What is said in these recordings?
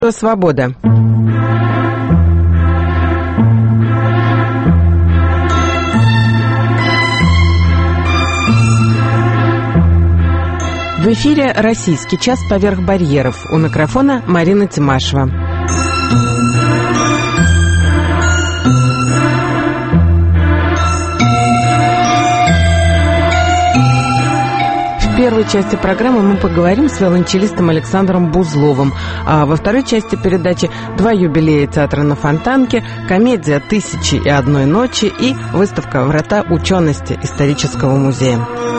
Свобода. В эфире «Российский час поверх барьеров». У микрофона Марина Тимашева. В первой части программы мы поговорим с виолончелистом Александром Бузловым, а во второй части передачи два юбилея театра на Фонтанке, комедия «Тысячи и одной ночи» и выставка «Врата учености» исторического музея.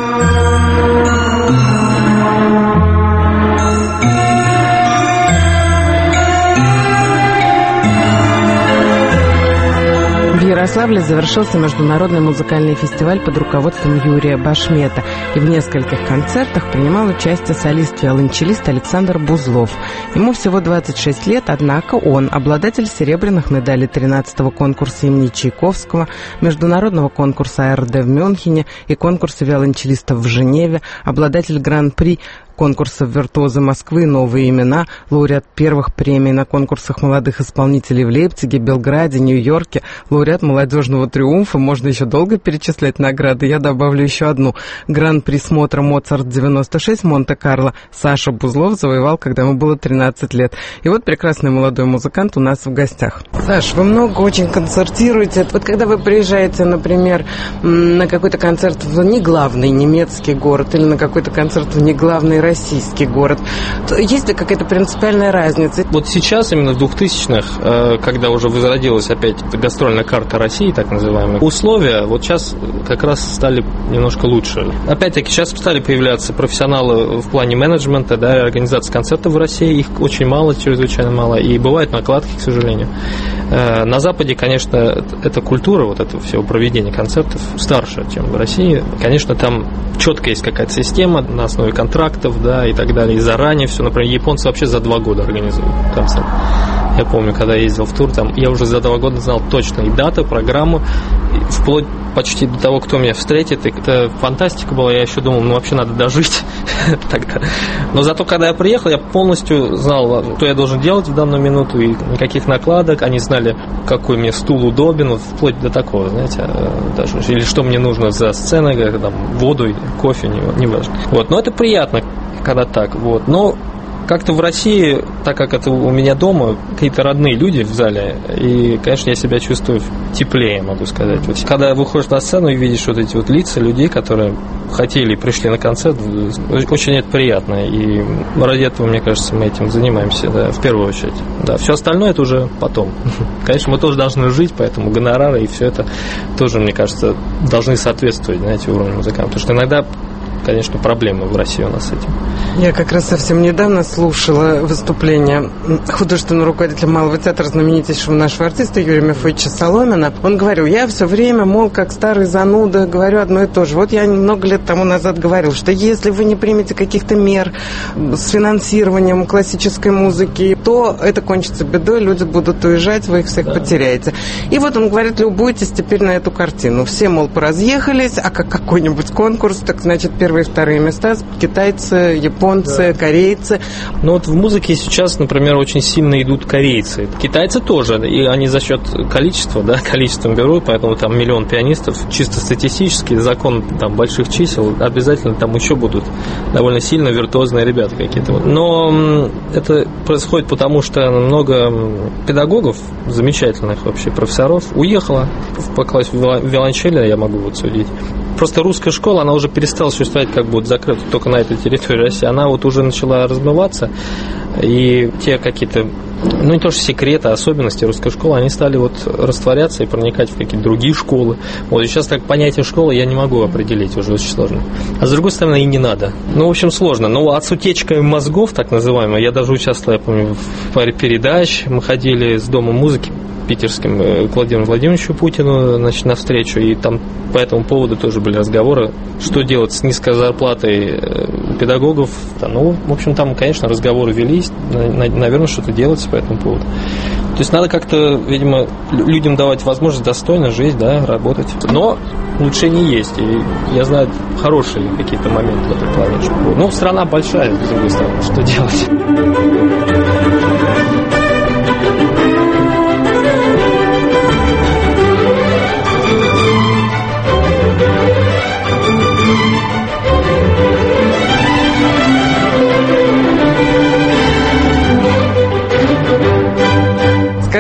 В Ярославле завершился международный музыкальный фестиваль под руководством Юрия Башмета, и в нескольких концертах принимал участие солист-виолончелист Александр Бузлов. Ему всего 26 лет, однако он обладатель серебряных медалей 13-го конкурса имени Чайковского, международного конкурса АРД в Мюнхене и конкурса виолончелистов в Женеве, обладатель гран-при конкурсов «Виртуозы Москвы», «Новые имена», лауреат первых премий на конкурсах молодых исполнителей в Лейпциге, Белграде, Нью-Йорке, лауреат молодежного триумфа. Можно еще долго перечислять награды. Я добавлю еще одну. Гран-при смотра «Моцарт-96» Монте-Карло Саша Бузлов завоевал, когда ему было 13 лет. И вот прекрасный молодой музыкант у нас в гостях. Саш, вы много очень концертируете. Вот когда вы приезжаете, например, на какой-то концерт в неглавный немецкий город или на какой-то концерт в неглавный российский город, есть ли какая-то принципиальная разница? Вот сейчас, именно в 2000-х, когда уже возродилась опять гастрольная карта России, так называемая, условия вот сейчас как раз стали немножко лучше. Опять-таки, сейчас стали появляться профессионалы в плане менеджмента, да, и организации концертов в России. Их очень мало, чрезвычайно мало, и бывают накладки, к сожалению. На Западе, конечно, эта культура, вот этого всего проведения концертов старше, чем в России. Конечно, там четко есть какая-то система на основе контрактов, да, и так далее, и заранее все. Например, японцы вообще за 2 года организуют концерт. Я помню, когда я ездил в тур, там я уже за 2 года знал точно и дату, программу, вплоть почти до того, кто меня встретит. И это фантастика была, я еще думал, вообще надо дожить тогда. Но зато, когда я приехал, я полностью знал, что я должен делать в данную минуту, и никаких накладок. Они знали, какой мне стул удобен, вот вплоть до такого, знаете, даже, или что мне нужно за сценой, там, воду, кофе, не важно. Вот, но это приятно, когда так, вот. Но как-то в России, так как это у меня дома, какие-то родные люди в зале, и, конечно, я себя чувствую теплее, могу сказать. Вот, когда выходишь на сцену и видишь вот эти вот лица людей, которые хотели и пришли на концерт, очень это приятно, и ради этого, мне кажется, мы этим занимаемся, да, в первую очередь. Да, все остальное это уже потом. Конечно, мы тоже должны жить, поэтому гонорары и все это тоже, мне кажется, должны соответствовать, знаете, уровню музыкантов, потому что иногда, конечно, проблемы в России у нас с этим. Я как раз совсем недавно слушала выступление художественного руководителя Малого театра, знаменитейшего нашего артиста Юрия Мефодича Соломина. Он говорил, я все время, мол, как старый зануда, говорю одно и то же. Вот я много лет тому назад говорил, что если вы не примете каких-то мер с финансированием классической музыки, то это кончится бедой, люди будут уезжать, вы их всех потеряете. И вот он говорит, любуйтесь теперь на эту картину. Все, мол, поразъехались, а как какой-нибудь конкурс, так значит, первые и вторые места китайцы, японцы, корейцы. Ну вот в музыке сейчас, например, очень сильно идут корейцы. Китайцы тоже, и они за счет количества, да, количеством берут, поэтому там 1 миллион пианистов. Чисто статистически, закон там больших чисел, обязательно там еще будут довольно сильно виртуозные ребята какие-то. Но это происходит потому, что много педагогов, замечательных вообще профессоров, уехало по классу виолончели, я могу вот судить. Просто русская школа, она уже перестала существовать, как бы закрыта только на этой территории России. Она вот уже начала размываться, и те какие-то, ну не то что секреты, а особенности русской школы, они стали вот растворяться и проникать в какие-то другие школы. Вот и сейчас так понятие школы я не могу определить, уже очень сложно. А с другой стороны и не надо. Ну, в общем, сложно. Ну, от с утечкой мозгов, так называемой, я даже участвовал, я помню, в паре передач. Мы ходили с Дома музыки питерским к Владимиру Владимировичу Путину, значит, на встречу, и там по этому поводу тоже были разговоры, что делать с низкой зарплатой педагогов. Ну, в общем, там, конечно, разговоры велись, наверное, что-то делается по этому поводу. То есть надо как-то, видимо, людям давать возможность достойно жить, да, работать. Но улучшения есть, и я знаю хорошие какие-то моменты в этом плане. Ну, страна большая, с другой стороны, что делать?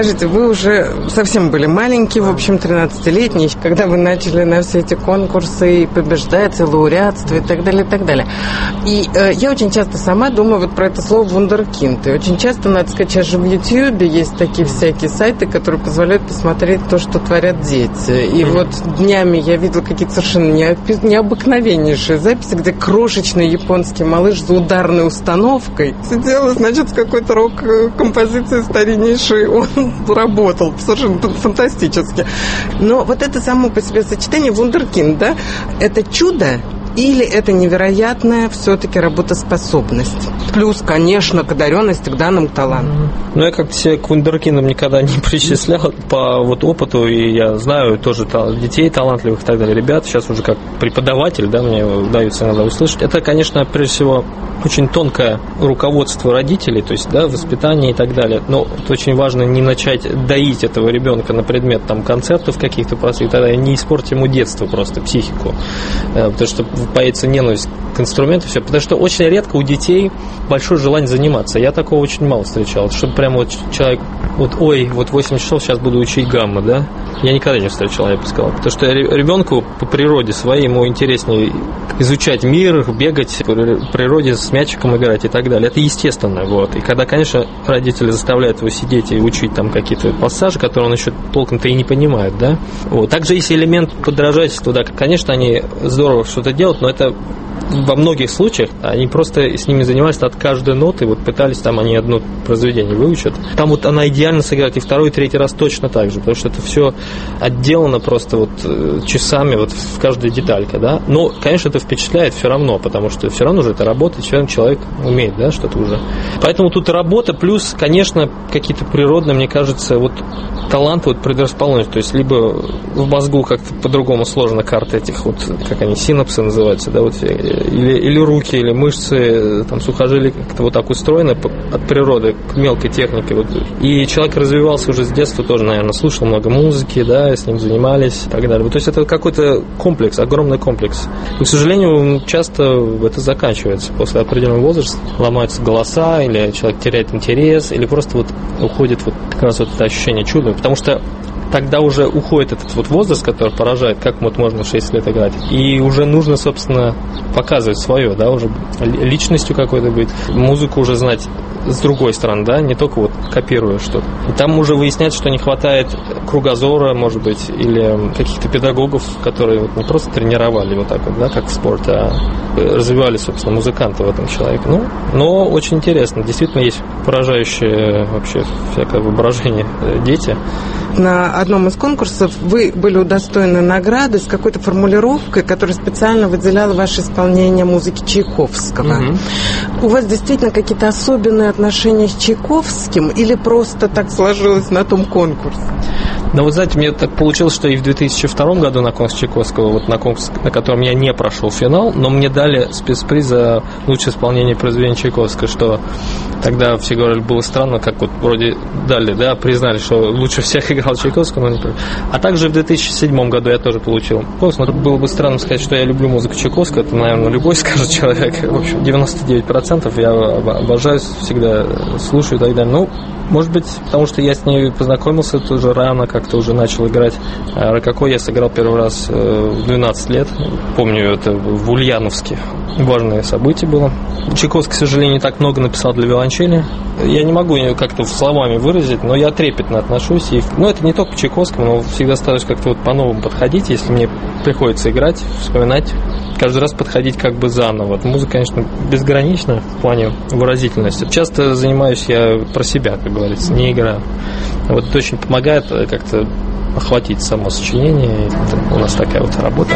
Скажите, вы уже совсем были маленькие, в общем, 13-летние, когда вы начали на все эти конкурсы и побеждать, и лауреатство, и так далее, и так далее. И я очень часто сама думаю вот про это слово «вундеркинд». И очень часто, надо сказать, сейчас же в Ютьюбе есть такие всякие сайты, которые позволяют посмотреть то, что творят дети. И вот днями я видела какие-то совершенно необыкновеннейшие записи, где крошечный японский малыш за ударной установкой сидел, значит, с какой-то рок-композицией стариннейшей он работал. Совершенно фантастически. Но вот это само по себе сочетание «вундеркинд», да, это чудо, или это невероятная все-таки работоспособность? Плюс, конечно, к одаренности, к данным талантам. Ну, я как-то себя к вундеркиндам никогда не причислял по вот опыту, и я знаю тоже детей талантливых и так далее. Ребят, сейчас уже как преподаватель, да, мне удается иногда услышать. Это, конечно, прежде всего, очень тонкое руководство родителей, то есть, да, воспитание и так далее. Но это очень важно не начать доить этого ребенка на предмет там концертов каких-то простых и так далее, не испортить ему детство просто, психику. Потому что появится ненависть к инструменту, все, потому что очень редко у детей большое желание заниматься. Я такого очень мало встречал, чтобы прямо вот человек, вот 8 часов сейчас буду учить гаммы, да, я никогда не встречал, я бы сказал, потому что ребенку по природе своей ему интереснее изучать мир, бегать по природе, с мячиком играть и так далее, это естественно, вот, и когда, конечно, родители заставляют его сидеть и учить там какие-то пассажи, которые он еще толком-то и не понимает, да, вот, также есть элемент подражательства, да, конечно, они здорово что-то делают, но это во многих случаях они просто с ними занимались от каждой ноты, вот пытались там они одно произведение выучат. Там вот она идеально сыграет и второй, и третий раз точно так же, потому что это все отделано просто вот часами вот в каждой детальке, да. Но, конечно, это впечатляет все равно, потому что все равно же это работа, человек умеет, да, что-то уже. Поэтому тут работа плюс, конечно, какие-то природные, мне кажется, вот таланты, вот предрасположенность, то есть либо в мозгу как-то по-другому сложена карта этих вот, как они, синапсы называются, да, вот, или руки, или мышцы, там, сухожилия как-то вот так устроены от природы к мелкой технике. Вот. И человек развивался уже с детства тоже, наверное, слушал много музыки, да, с ним занимались и так далее. То есть это какой-то комплекс, огромный комплекс. И, к сожалению, часто это заканчивается. После определенного возраста ломаются голоса, или человек теряет интерес, или просто вот уходит вот как раз вот это ощущение чуда. Потому что тогда уже уходит этот вот возраст, который поражает, как вот можно в 6 лет играть. И уже нужно, собственно, показывать свое, да, уже личностью какой-то быть, музыку уже знать с другой стороны, да, не только вот копируя что-то. И там уже выясняется, что не хватает кругозора, может быть, или каких-то педагогов, которые вот не просто тренировали вот так вот, да, как в спорте, а развивали, собственно, музыканта в этом человеке. Ну, но очень интересно. Действительно, есть поражающее вообще всякое воображение дети. На одном из конкурсов вы были удостоены награды с какой-то формулировкой, которая специально выделяла ваше исполнение музыки Чайковского. У вас действительно какие-то особенные отношения с Чайковским или просто так сложилось на том конкурсе? Ну, вот знаете, мне так получилось, что и в 2002 году на конкурс Чайковского, вот на конкурс, на котором я не прошел финал, но мне дали спецприз за лучшее исполнение произведения Чайковского, что тогда все говорили, было странно, как вот вроде дали, да, признали, что лучше всех играл Чайковского, но не... А также в 2007 году я тоже получил. Было бы странно сказать, что я люблю музыку Чайковского, это, наверное, любой скажет человек. В общем, 99% я обожаю, всегда слушаю и так далее. Ну, может быть, потому что я с ней познакомился тоже рано, как-то уже начал играть. Рококо я сыграл первый раз в 12 лет. Помню, это в Ульяновске. Важное событие было. Чайковский, к сожалению, не так много написал для виолончели. Я не могу как-то словами выразить, но я трепетно отношусь. Ну, это не только к Чайковскому, но всегда стараюсь как-то вот по-новому подходить, если мне приходится играть, вспоминать. Каждый раз подходить как бы заново. Музыка, конечно, безгранична в плане выразительности. Часто занимаюсь я про себя, как говорится, не играю. Вот это очень помогает как-то охватить само сочинение. Это у нас такая вот работа.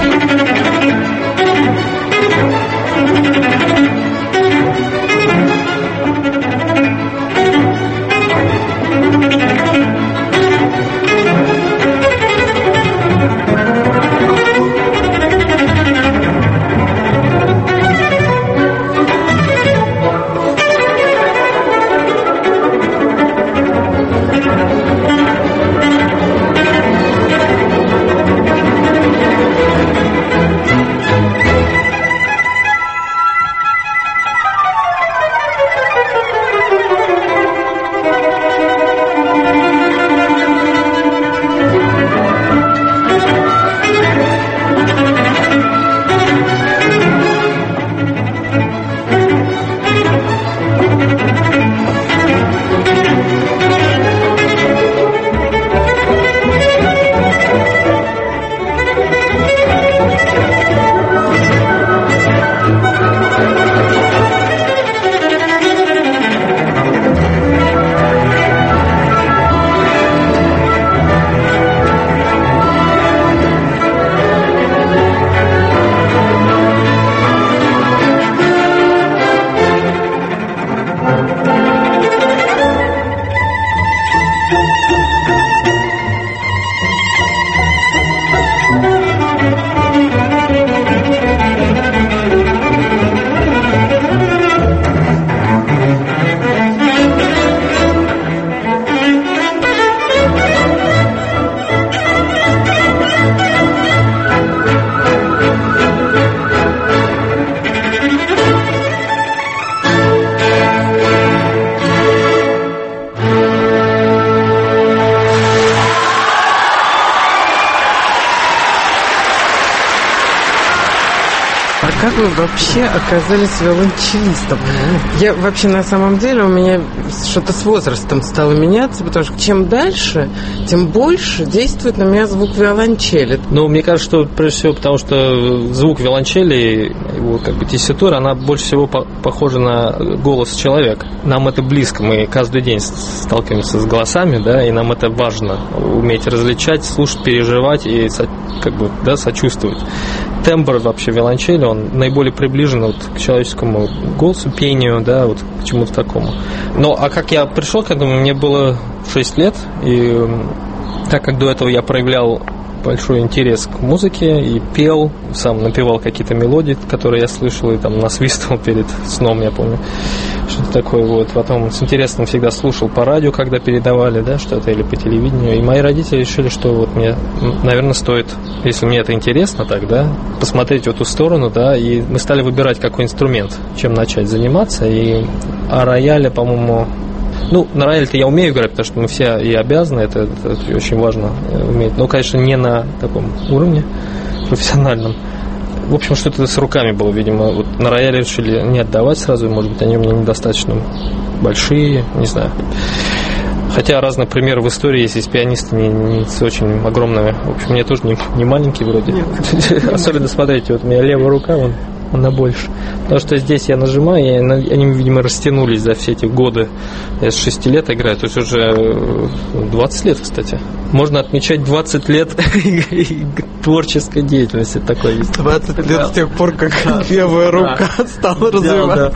как вы вообще оказались виолончелистом? Я вообще на самом деле, у меня что-то с возрастом стало меняться, потому что чем дальше, тем больше действует на меня звук виолончели. Ну, мне кажется, что прежде всего потому, что звук виолончели, его как бы тесситура, она больше всего похожа на голос человека. Нам это близко, мы каждый день сталкиваемся с голосами, да, и нам это важно, уметь различать, слушать, переживать и как бы, да, сочувствовать. Тембр вообще виолончели, он наиболее приближен вот к человеческому голосу, пению, да, вот к чему-то такому. Ну, а как я пришел к этому, мне было 6 лет, и так как до этого я проявлял большой интерес к музыке и пел, сам напевал какие-то мелодии, которые я слышал, и там насвистывал перед сном, я помню, что-то такое вот. Потом с интересом всегда слушал по радио, когда передавали, да, что-то, или по телевидению. И мои родители решили, что вот мне, наверное, стоит, если мне это интересно, так, да, посмотреть в эту сторону, да, и мы стали выбирать, какой инструмент, чем начать заниматься. И рояле, по-моему, ну, на рояле-то я умею играть, потому что мы все и обязаны, это очень важно уметь. Но, конечно, не на таком уровне профессиональном. В общем, что-то с руками было, видимо. Вот на рояле решили не отдавать сразу, может быть, они у меня недостаточно большие, не знаю. Хотя разные примеры в истории есть, есть пианисты не с очень огромными. В общем, мне тоже не маленький вроде. Особенно, смотрите, вот у меня левая рука, она больше. Потому что здесь я нажимаю, и они, видимо, растянулись за все эти годы. Я с 6 лет играю, то есть уже 20 лет, кстати. Можно отмечать 20 лет творческой деятельности такой. 20 лет с тех пор, как левая рука стала развиваться.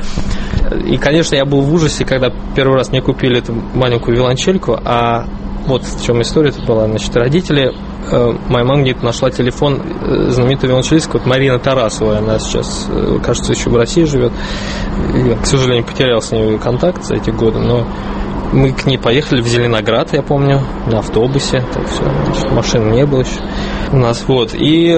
И, конечно, я был в ужасе, когда первый раз мне купили эту маленькую виолончельку, а вот в чем история-то была. Значит, родители, моя мама где-то нашла телефон знаменитой виолончелистки, вот Марина Тарасова, она сейчас, кажется, еще в России живет. Я, к сожалению, потерял с ней контакт за эти годы, но мы к ней поехали в Зеленоград, я помню, на автобусе, так все, значит, машин не было еще у нас, вот. И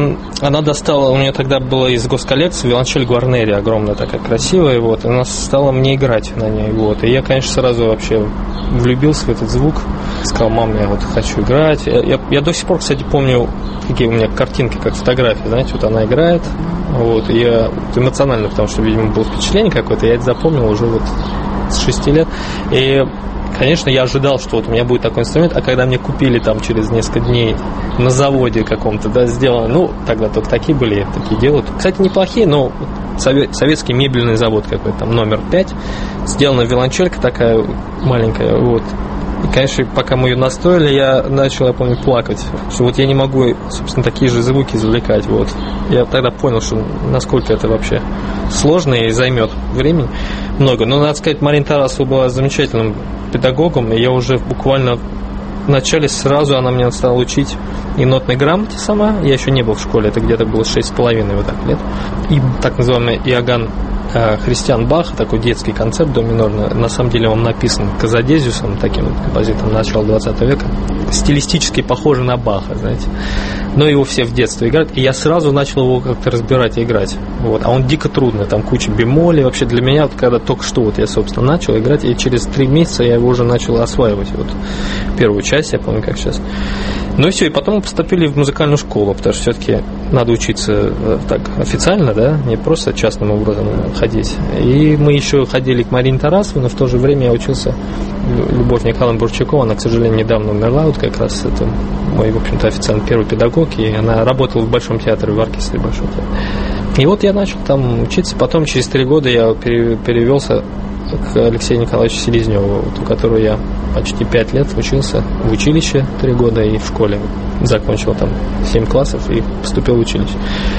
она достала, у нее тогда была из госколлекции виолончель Гварнери, огромная такая, красивая, вот, и она стала мне играть на ней, вот. И я, конечно, сразу вообще влюбился в этот звук, сказал: мам, я вот хочу играть. Я до сих пор, кстати, помню, какие у меня картинки, как фотографии, знаете, вот она играет, вот, и я эмоционально, потому что, видимо, было впечатление какое-то, я это запомнил уже вот с 6 лет. И, конечно, я ожидал, что вот у меня будет такой инструмент, а когда мне купили там через несколько дней на заводе каком-то, да, сделано, ну, тогда только такие были, такие делают. Кстати, неплохие, но советский мебельный завод какой-то, там, номер 5, сделана виолончелька такая маленькая, вот. И, конечно, пока мы ее настроили, я начал, я помню, плакать, что вот я не могу, собственно, такие же звуки извлекать, вот. Я тогда понял, что насколько это вообще сложно и займет времени много. Но, надо сказать, Марина Тарасова была замечательным педагогом, и я уже буквально в начале сразу она меня стала учить и нотной грамоте сама. Я еще не был в школе, это где-то было 6,5 вот так лет. И так называемый Иоганн Христиан Бах, такой детский концерт до минорный. На самом деле он написан Казадезиусом, таким композитором начала 20 века. Стилистически похожий на Баха, знаете. Но его все в детстве играют. И я сразу начал его как-то разбирать и играть. Вот. А он дико трудный, там куча бемолей. Вообще для меня, вот, когда только что вот я, собственно, начал играть, и через 3 месяца я его уже начал осваивать. Вот первую часть, я помню, как сейчас. Ну и все, и потом мы поступили в музыкальную школу, потому что все-таки надо учиться так официально, да, не просто частным образом ходить. И мы еще ходили к Марине Тарасовой, но в то же время я учился Любовь Николаевна Бурчакова, она, к сожалению, недавно умерла, вот как раз это мой, в общем-то, официально первый педагог, и она работала в Большом театре, в оркестре Большого театра. И вот я начал там учиться, потом через 3 года я перевелся к Алексею Николаевичу Селезневу, вот, у которого я почти 5 лет учился в училище 3 года и в школе. Закончил там 7 классов и поступил в училище.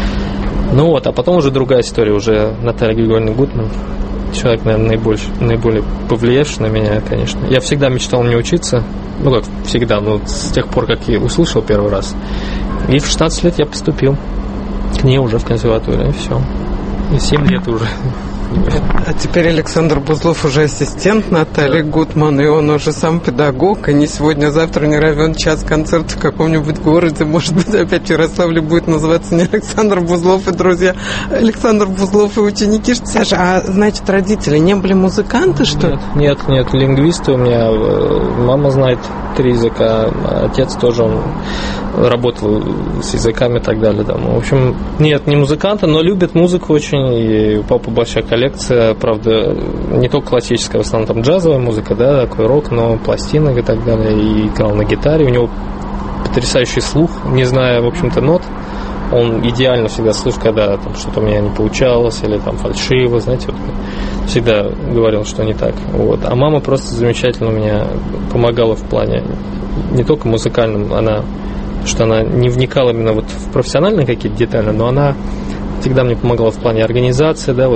Ну вот, а потом уже другая история, уже Наталья Григорьевна Гутман, человек, наверное, наиболее повлиявший на меня, конечно. Я всегда мечтал мне учиться, ну как всегда, но с тех пор, как я услышал первый раз. И в 16 лет я поступил к ней уже в консерваторию, и все. И 7 лет уже. А теперь Александр Бузлов уже ассистент Натальи Гутман, и он уже сам педагог, и не сегодня-завтра не равен час концерт в каком-нибудь городе, может быть, опять в Ярославле будет называться не Александр Бузлов и друзья, Александр Бузлов и ученики. Саша, а значит, родители не были музыканты, что ли? Нет, лингвисты у меня, мама знает 4 языка, отец тоже он работал с языками и так далее. Да. В общем, нет, не музыканты, но любят музыку очень, и у папы большая коллекция, правда, не только классическая, в основном там джазовая музыка, да, такой рок, но пластинок и так далее, и играл на гитаре, у него потрясающий слух, не зная, в общем-то, нот. Он идеально всегда слышит, когда там что-то у меня не получалось, или там фальшиво, знаете, вот, всегда говорил, что не так. Вот. А мама просто замечательно меня помогала в плане не только музыкальном, что она не вникала именно вот в профессиональные какие-то детали, но она всегда мне помогала в плане организации, да, вот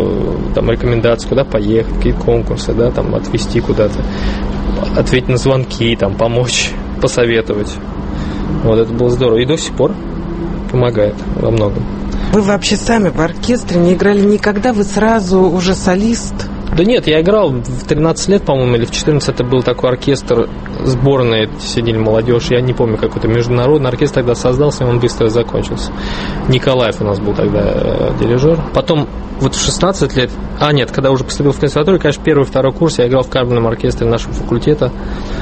там рекомендаций, куда поехать, какие конкурсы, да, там отвезти куда-то, ответить на звонки, там помочь, посоветовать. Вот это было здорово. И до сих пор помогает во многом. Вы вообще сами в оркестре не играли никогда? Вы сразу уже солист? Да нет, я играл в 13 лет, по-моему, или в 14. Это был такой оркестр сборной, сидели молодежь. Я не помню, какой-то международный оркестр тогда создался, и он быстро закончился. Николаев у нас был тогда дирижер. Потом вот в 16 лет... когда уже поступил в консерваторию, конечно, первый и второй курс я играл в камерном оркестре нашего факультета.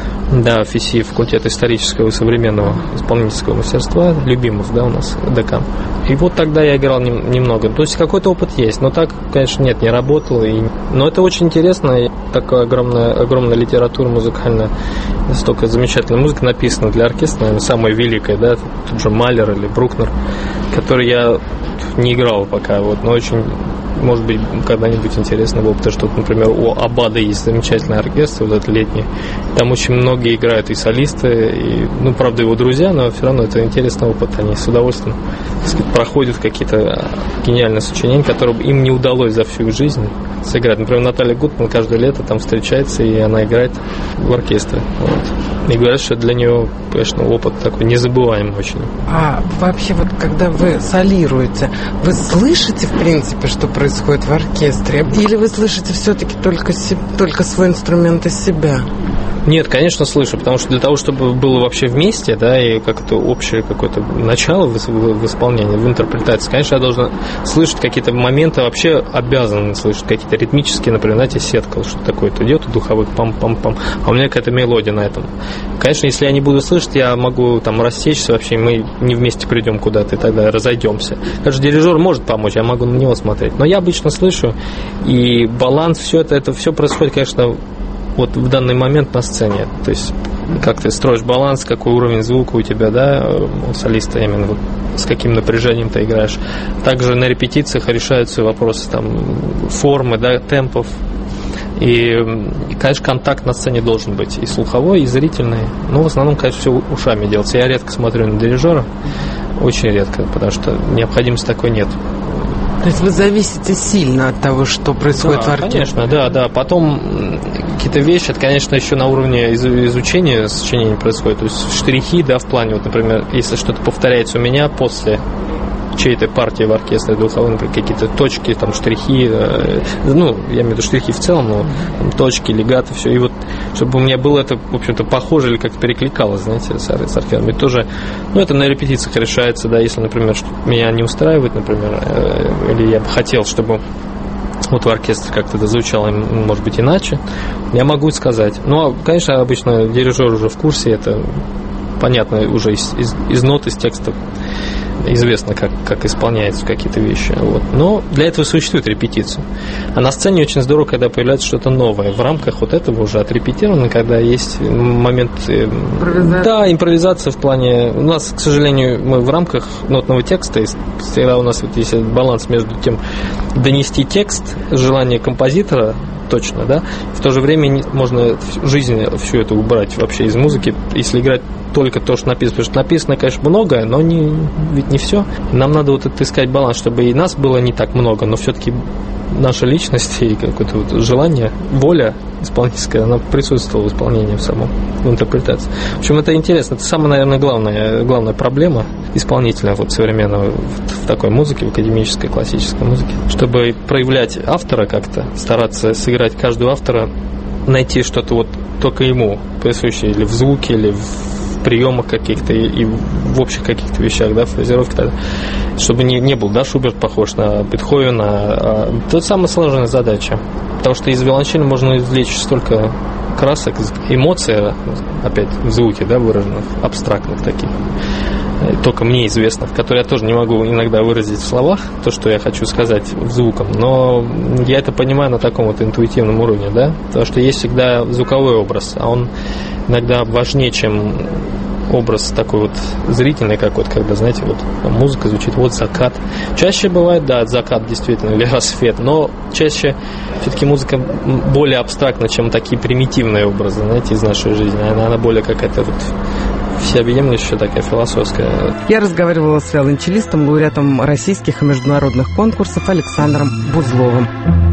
Да, ФИСИ, факультет исторического и современного исполнительского мастерства, Любимов, да, у нас ДК. И вот тогда я играл немного. То есть какой-то опыт есть, но так, конечно, нет, не работал. Но это очень интересно. Такая огромная литература музыкальная, столько замечательной музыки написано для оркестра, наверное, самая великая, да, тут же Малер или Брукнер, который я не играл пока, вот, но очень... Может быть, когда-нибудь интересно было, потому что, например, у Абада есть замечательный оркестр, вот этот летний. Там очень многие играют и солисты, и, правда, его друзья, но все равно это интересный опыт. Они с удовольствием, так сказать, проходят какие-то гениальные сочинения, которые им не удалось за всю жизнь сыграть. Например, Наталья Гутман каждое лето там встречается, и она играет в оркестре. Вот. И говорят, что для нее, конечно, опыт такой незабываемый очень. А вообще, вот когда вы солируете, вы слышите, в принципе, что происходит в оркестре? Или вы слышите все-таки только свой инструмент из себя? Нет, конечно, слышу, потому что для того, чтобы было вообще вместе, да, и как-то общее какое-то начало в исполнении, в интерпретации, конечно, я должен слышать какие-то моменты, вообще обязан слышать какие-то ритмические, например, знаете, сетка, что такое-то идет, духовых пам-пам-пам, а у меня какая-то мелодия на этом. Конечно, если я не буду слышать, я могу там растечься вообще, мы не вместе придем куда-то, и тогда разойдемся. Конечно, дирижер может помочь, я могу на него смотреть, но я обычно слышу, и баланс, все это все происходит, конечно, вот в данный момент на сцене. То есть, как ты строишь баланс, какой уровень звука у тебя, да, у солиста именно, вот, с каким напряжением ты играешь. Также на репетициях решаются вопросы там формы, да, темпов. И, конечно, контакт на сцене должен быть и слуховой, и зрительный. Но в основном, конечно, все ушами делается. Я редко смотрю на дирижера, очень редко, потому что необходимости такой нет. То есть вы зависите сильно от того, что происходит в оркестре? Конечно, да. Потом какие-то вещи, это, конечно, еще на уровне изучения сочинений происходит. То есть штрихи, да, в плане, вот, например, если что-то повторяется у меня после чьей-то партии в оркестре духовой, например, какие-то точки, там, штрихи, я имею в виду штрихи в целом, но там, точки, легаты, все, и вот, чтобы у меня было это, в общем-то, похоже или как-то перекликалось, знаете, с оркестром. И тоже, это на репетициях решается, да, если, например, меня не устраивает, например, или я бы хотел, чтобы вот в оркестре как-то это звучало, может быть, иначе, я могу сказать. Конечно, обычно дирижер уже в курсе, это понятно уже из нот, из текстов, известно, как исполняются какие-то вещи. Вот. Но для этого существует репетиция. А на сцене очень здорово, когда появляется что-то новое. В рамках вот этого уже отрепетировано, когда есть момент... импровизация в плане... У нас, к сожалению, мы в рамках нотного текста, всегда у нас вот есть баланс между тем, донести текст, желание композитора, точно, да, в то же время можно жизнь всю эту убрать вообще из музыки, если играть только то, что написано. Потому что написано, конечно, многое, но ведь не все. Нам надо вот искать баланс, чтобы и нас было не так много, но все-таки наша личность и какое-то вот желание, воля исполнительская, она присутствовала в исполнении в самом, в интерпретации. В общем, это интересно. Это самая, наверное, главная проблема исполнителя вот современного в такой музыке, в академической, классической музыке. Чтобы проявлять автора как-то, стараться сыграть каждого автора, найти что-то вот только ему присущее или в звуке, или в приемах каких-то и в общих каких-то вещах, да, фразировке, тогда, чтобы не был, да, Шуберт похож на Бетховена. Это самая сложная задача. Потому что из виолончели можно извлечь столько красок, эмоций, опять в звуке, да, выраженных, абстрактных таких, только мне известных, которые я тоже не могу иногда выразить в словах, то, что я хочу сказать звуком, но я это понимаю на таком вот интуитивном уровне, да, потому что есть всегда звуковой образ, а он иногда важнее, чем образ такой вот зрительный какой-то, когда, знаете, вот музыка звучит, вот закат. Чаще бывает, да, закат действительно, или рассвет, но чаще все-таки музыка более абстрактна, чем такие примитивные образы, знаете, из нашей жизни. Она более какая-то вот всеобъемлющая, такая философская. Я разговаривала с виолончелистом, лауреатом российских и международных конкурсов Александром Бузловым.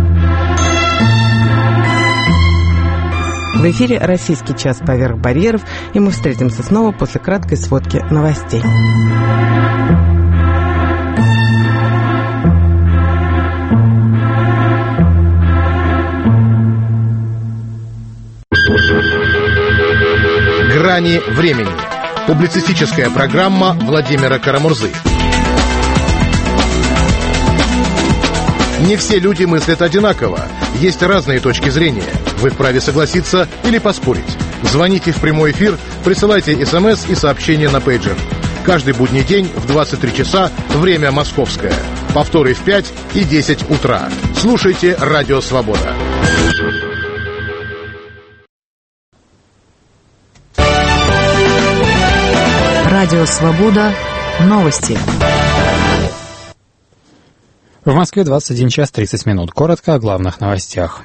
В эфире «Российский час поверх барьеров», и мы встретимся снова после краткой сводки новостей. «Грани времени». Публицистическая программа Владимира Карамурзы. Не все люди мыслят одинаково. Есть разные точки зрения. Вы вправе согласиться или поспорить. Звоните в прямой эфир, присылайте СМС и сообщения на пейджер. Каждый будний день в 23 часа, время московское. Повторы в 5 и 10 утра. Слушайте «Радио Свобода». Радио Свобода. Новости. В Москве 21 час 30 минут. Коротко о главных новостях.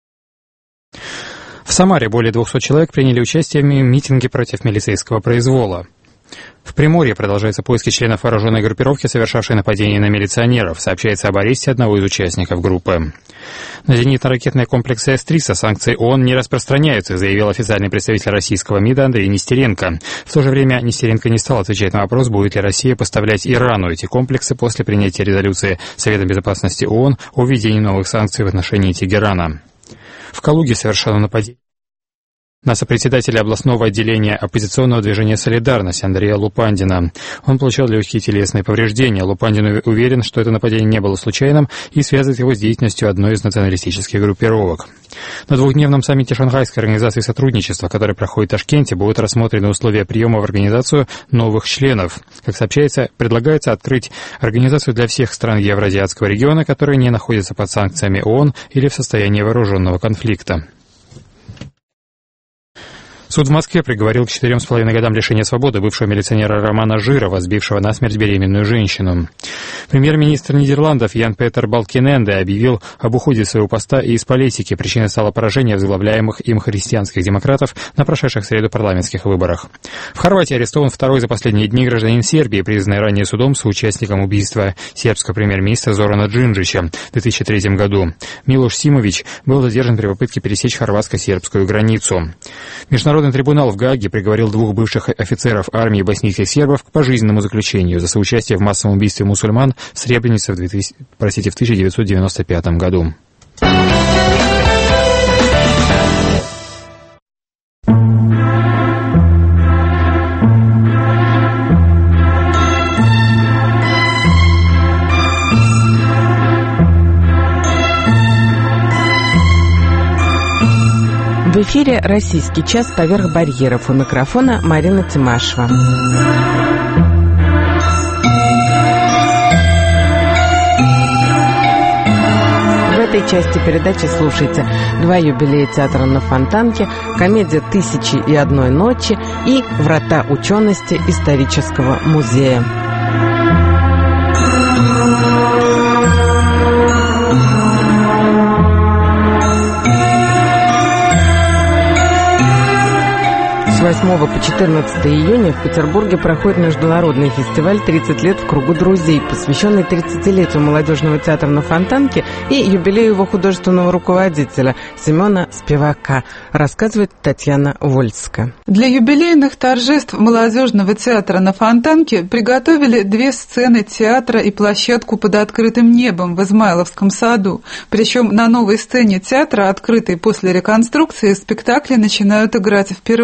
В Самаре более 200 человек приняли участие в митинге против милицейского произвола. В Приморье продолжаются поиски членов вооруженной группировки, совершавшей нападение на милиционеров. Сообщается об аресте одного из участников группы. На зенитно-ракетные комплексы С-300 санкции ООН не распространяются, заявил официальный представитель российского МИДа Андрей Нестеренко. В то же время Нестеренко не стал отвечать на вопрос, будет ли Россия поставлять Ирану эти комплексы после принятия резолюции Совета безопасности ООН о введении новых санкций в отношении Тегерана. В Калуге совершено нападение на сопредседателя областного отделения оппозиционного движения «Солидарность» Андрея Лупандина. Он получил легкие телесные повреждения. Лупандин уверен, что это нападение не было случайным и связывает его с деятельностью одной из националистических группировок. На двухдневном саммите Шанхайской организации сотрудничества, который проходит в Ташкенте, будут рассмотрены условия приема в организацию новых членов. Как сообщается, предлагается открыть организацию для всех стран Евразиатского региона, которые не находятся под санкциями ООН или в состоянии вооруженного конфликта. Суд в Москве приговорил к 4,5 годам лишения свободы бывшего милиционера Романа Жирова, сбившего насмерть беременную женщину. Премьер-министр Нидерландов Ян Петер Балкененде объявил об уходе своего поста и из политики. Причиной стало поражение возглавляемых им христианских демократов на прошедших в среду парламентских выборах. В Хорватии арестован второй за последние дни гражданин Сербии, признанный ранее судом соучастником убийства сербского премьер-министра Зорана Джинджича в 2003 году. Милош Симович был задержан при попытке пересечь хорватско-сербскую границу. Международный трибунал в Гааге приговорил двух бывших офицеров армии боснийских сербов к пожизненному заключению за соучастие в массовом убийстве мусульман в Сребренице в 1995 году. В эфире «Российский час поверх барьеров». У микрофона Марина Тимашева. В этой части передачи слушайте 2 юбилея театра на Фонтанке, комедия «Тысячи и одной ночи» и «Врата учености» исторического музея. С 8 по 14 июня в Петербурге проходит международный фестиваль «30 лет в кругу друзей», посвященный 30-летию молодежного театра на Фонтанке и юбилею его художественного руководителя Семена Спивака, рассказывает Татьяна Вольская. Для юбилейных торжеств молодежного театра на Фонтанке приготовили 2 сцены театра и площадку под открытым небом в Измайловском саду. Причем на новой сцене театра, открытой после реконструкции, спектакли начинают играть впервые.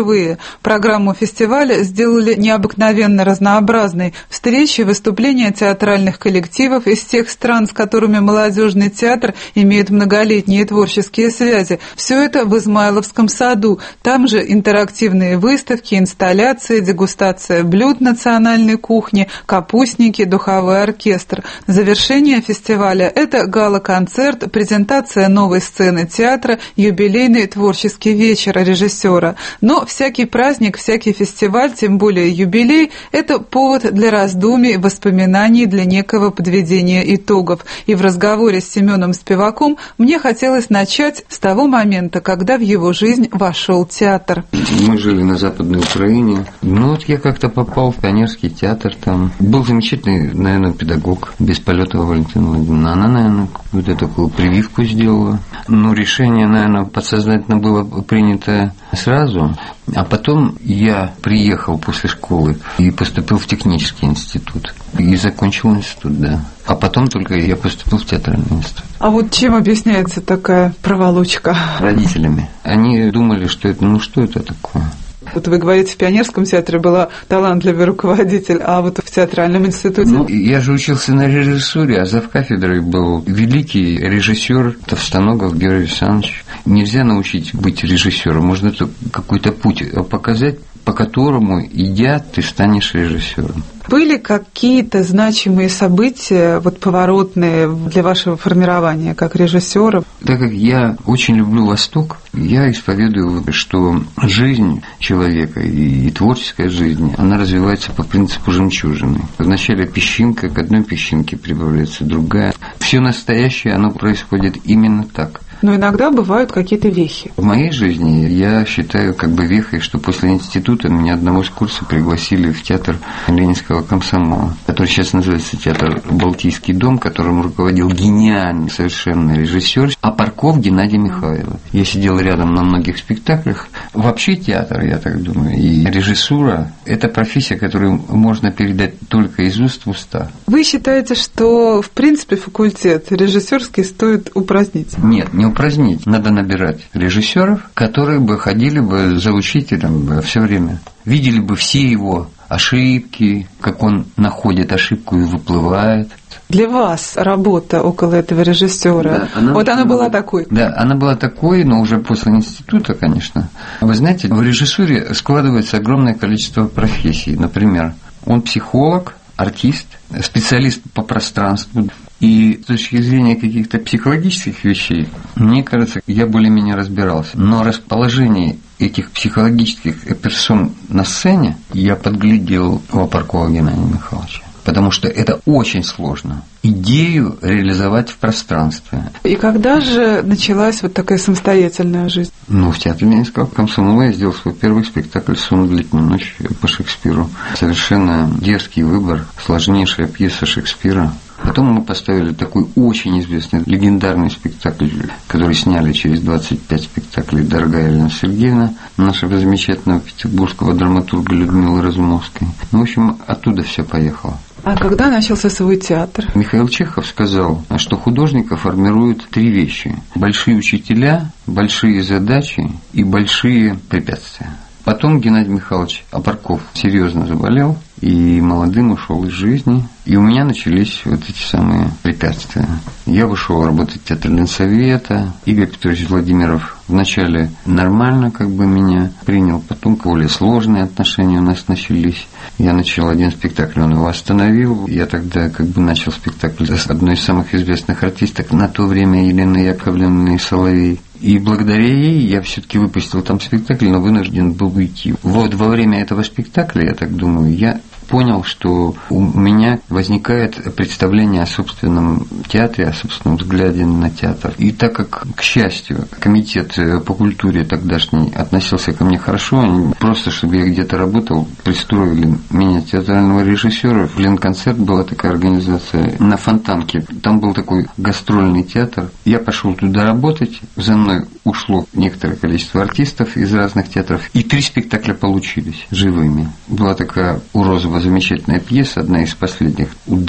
Программу фестиваля сделали необыкновенно разнообразной. Встречи, выступления театральных коллективов из тех стран, с которыми молодежный театр имеет многолетние творческие связи. Все это в Измайловском саду. Там же интерактивные выставки, инсталляции, дегустация блюд национальной кухни, капустники, духовой оркестр. Завершение фестиваля – это гала-концерт, презентация новой сцены театра, юбилейный творческий вечер режиссера. Но всякий праздник, всякий фестиваль, тем более юбилей – это повод для раздумий, воспоминаний, для некого подведения итогов. И в разговоре с Семеном Спиваком мне хотелось начать с того момента, когда в его жизнь вошел театр. Мы жили на Западной Украине. Я как-то попал в Пионерский театр. Там был замечательный, наверное, педагог Бесполетова Валентина Владимировна. Она, наверное, какую-то такую прививку сделала. Решение, наверное, подсознательно было принято сразу. А потом я приехал после школы и поступил в технический институт. И закончил институт, да. А потом только я поступил в театральный институт. А вот чем объясняется такая проволочка? Родителями. Они думали, что это, что это такое? Вот вы говорите, в Пионерском театре была талантливый руководитель, а вот в театральном институте? Я же учился на режиссуре, а завкафедрой был великий режиссер Товстоногов Георгий Александрович. Нельзя научить быть режиссером, можно какой-то путь показать, по которому, идя, ты станешь режиссером. Были какие-то значимые события, поворотные для вашего формирования как режиссера? Так как я очень люблю Восток, я исповедую, что жизнь человека и творческая жизнь, она развивается по принципу жемчужины. Вначале песчинка, к одной песчинке прибавляется другая. Все настоящее, оно происходит именно так. Но иногда бывают какие-то вехи. В моей жизни я считаю вехой, что после института меня одного с курса пригласили в театр Ленинского комсомола, который сейчас называется театр «Балтийский дом», которым руководил гениальный совершенно режиссер Апарков Геннадий Михайлович. Я сидел рядом на многих спектаклях. Вообще театр, я так думаю, и режиссура – это профессия, которую можно передать только из уст в уста. Вы считаете, что в принципе факультет режиссерский стоит упразднить? Нет, не упразднить. Надо набирать режиссеров, которые бы ходили бы за учителем все время. Видели бы все его ошибки, как он находит ошибку и выплывает. Для вас работа около этого режиссера, да, она была такой? Да, она была такой, но уже после института, конечно. Вы знаете, в режиссуре складывается огромное количество профессий. Например, он психолог, артист, специалист по пространству. И с точки зрения каких-то психологических вещей, мне кажется, я более-менее разбирался. Но расположение этих психологических персон на сцене я подглядел у Апаркова Геннадия Михайловича. Потому что это очень сложно. Идею реализовать в пространстве. И когда же началась такая самостоятельная жизнь? В театре Ленинского комсомола я сделал свой первый спектакль «Сон в летнюю ночь» по Шекспиру. Совершенно дерзкий выбор, сложнейшая пьеса Шекспира. Потом мы поставили такой очень известный, легендарный спектакль, который сняли через 25 спектаклей «Дорогая Елена Сергеевна», нашего замечательного петербургского драматурга Людмилы Разумовской. В общем, оттуда все поехало. А когда начался свой театр? Михаил Чехов сказал, что художника формируют три вещи: большие учителя, большие задачи и большие препятствия. Потом Геннадий Михайлович Апарков серьезно заболел и молодым ушел из жизни. И у меня начались эти самые препятствия. Я вышел работать в театр Ленсовета. Игорь Петрович Владимиров вначале нормально меня принял, потом более сложные отношения у нас начались. Я начал один спектакль, он его остановил. Я тогда начал спектакль с одной из самых известных артисток на то время Еленой Яковлевной Соловей. И благодаря ей я все-таки выпустил там спектакль, но вынужден был уйти. Во время этого спектакля, я так думаю, я понял, что у меня возникает представление о собственном театре, о собственном взгляде на театр. И так как, к счастью, комитет по культуре тогдашний относился ко мне хорошо, они просто, чтобы я где-то работал, пристроили меня театрального режиссера. В Ленконцерт была такая организация на Фонтанке. Там был такой гастрольный театр. Я пошел туда работать, за мной ушло некоторое количество артистов из разных театров, и 3 спектакля получились живыми. Была такая у Розова замечательная пьеса, одна из последних, «Удар».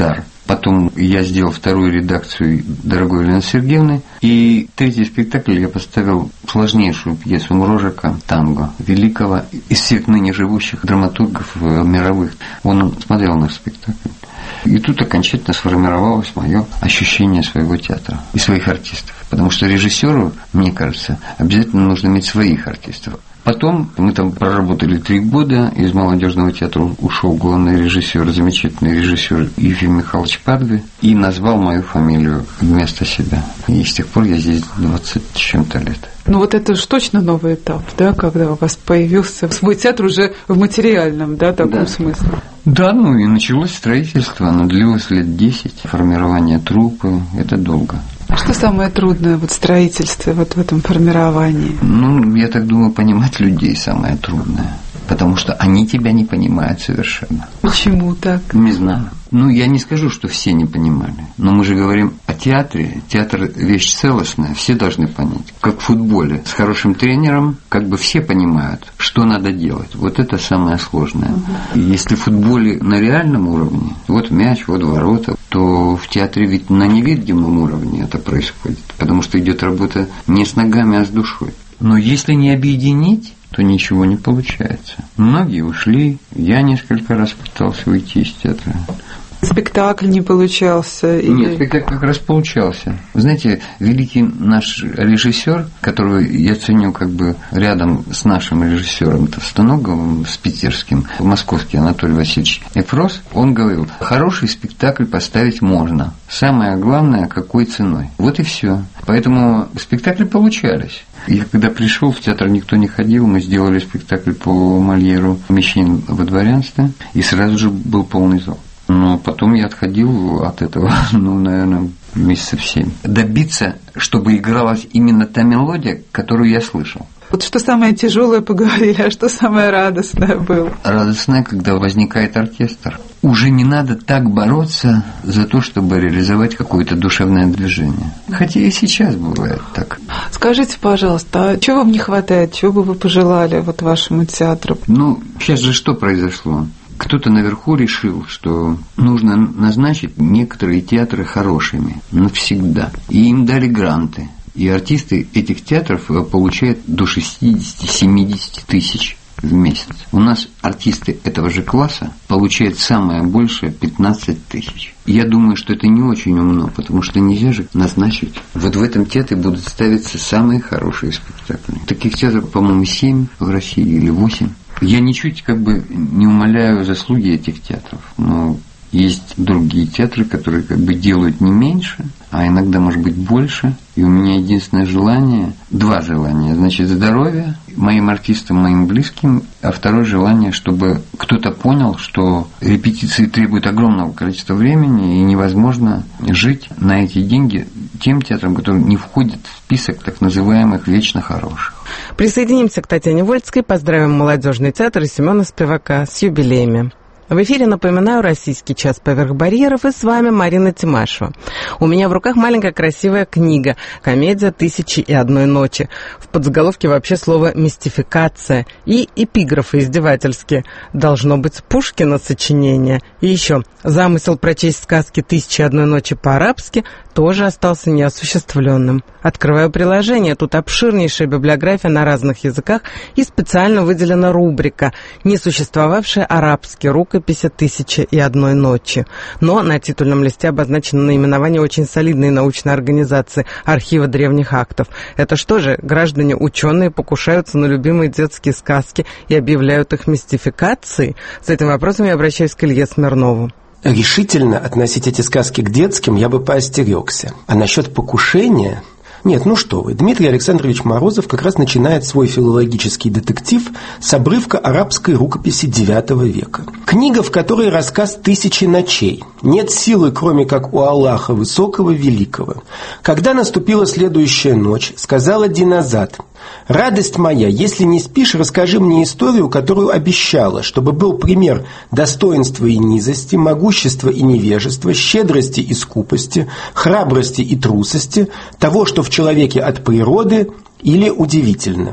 Потом я сделал вторую редакцию «Дорогой Елены Сергеевны». И третий спектакль я поставил сложнейшую пьесу Мрожика «Танго», великого из всех ныне живущих драматургов мировых. Он смотрел наш спектакль. И тут окончательно сформировалось мое ощущение своего театра и своих артистов. Потому что режиссеру, мне кажется, обязательно нужно иметь своих артистов. Потом мы там проработали 3 года, из молодежного театра ушел главный режиссер, замечательный режиссер Ефим Михайлович Падве, и назвал мою фамилию вместо себя. И с тех пор я здесь 20 с чем-то лет. Ну вот это же точно новый этап, да, когда у вас появился свой театр уже в материальном, да, таком смысле. Да, ну и началось строительство, оно длилось лет 10, формирование труппы, это долго. А что самое трудное в строительстве, вот в этом формировании? Ну, я так думаю, понимать людей самое трудное. Потому что они тебя не понимают совершенно. Почему так? Не знаю. Ну, я не скажу, что все не понимали. Но мы же говорим о театре. Театр – вещь целостная, все должны понять. Как в футболе. С хорошим тренером как бы все понимают, что надо делать. Вот это самое сложное. И если в футболе на реальном уровне, вот мяч, вот ворота, то в театре ведь на невидимом уровне это происходит. Потому что идет работа не с ногами, а с душой. Но если не объединить, то ничего не получается. Многие ушли, я несколько раз пытался уйти из театра. Спектакль не получался? Нет, спектакль как раз получался. Вы знаете, великий наш режиссер, которого я ценю как бы рядом с нашим режиссером Товстоноговым, с питерским, московский Анатолий Васильевич Эфрос, он говорил, хороший спектакль поставить можно. Самое главное, какой ценой. Вот и все. Поэтому спектакли получались. Я когда пришел, в театр никто не ходил, мы сделали спектакль по Мольеру «Мещанин во дворянстве», и сразу же был полный зал. Но потом я отходил от этого, наверное, месяцев 7. Добиться, чтобы игралась именно та мелодия, которую я слышал. Вот что самое тяжелое поговорили, а что самое радостное было? Радостное, когда возникает оркестр. Уже не надо так бороться за то, чтобы реализовать какое-то душевное движение. Хотя и сейчас бывает так. Скажите, пожалуйста, а чего вам не хватает, чего бы вы пожелали вот вашему театру? Ну, сейчас же что произошло? Кто-то наверху решил, что нужно назначить некоторые театры хорошими навсегда. И им дали гранты. И артисты этих театров получают до 60-70 тысяч в месяц. У нас артисты этого же класса получают самое большее 15 тысяч. Я думаю, что это не очень умно, потому что нельзя же назначить. Вот в этом театре будут ставиться самые хорошие спектакли. Таких театров, по-моему, 7 в России или 8. Я ничуть как бы не умаляю заслуги этих театров, но есть другие театры, которые как бы делают не меньше, а иногда, может быть, больше. И у меня единственное желание, 2 желания. Значит, здоровье моим артистам, моим близким, а второе желание, чтобы кто-то понял, что репетиции требуют огромного количества времени, и невозможно жить на эти деньги тем театрам, которые не входят в список так называемых вечно хороших. Присоединимся к Татьяне Вольской, поздравим молодежный театр и Семена Спивака с юбилеями. В эфире, напоминаю, «Российский час поверх барьеров», и с вами Марина Тимашева. У меня в руках маленькая красивая книга «Комедия «1001 ночи». В подзаголовке вообще слово «мистификация» и эпиграфы издевательские. Должно быть Пушкина сочинение. И еще замысел прочесть сказки «1001 ночи» по-арабски тоже остался неосуществленным. Открываю приложение, тут обширнейшая библиография на разных языках и специально выделена рубрика «Не существовавшие арабские рукописи «1001 ночи». Но на титульном листе обозначено наименование очень солидной научной организации «Архива древних актов». Это что же, граждане-ученые покушаются на любимые детские сказки и объявляют их мистификацией? С этим вопросом я обращаюсь к Илье Смирнову. Решительно относить эти сказки к детским я бы поостерегся. А насчет покушения... Нет, ну что вы, Дмитрий Александрович Морозов как раз начинает свой филологический детектив с обрывка арабской рукописи IX века. Книга, в которой рассказ «1000 ночей». Нет силы, кроме как у Аллаха Высокого Великого. Когда наступила следующая ночь, сказала Диназад: «Радость моя, если не спишь, расскажи мне историю, которую обещала, чтобы был пример достоинства и низости, могущества и невежества, щедрости и скупости, храбрости и трусости, того, что в человеке от природы или удивительно».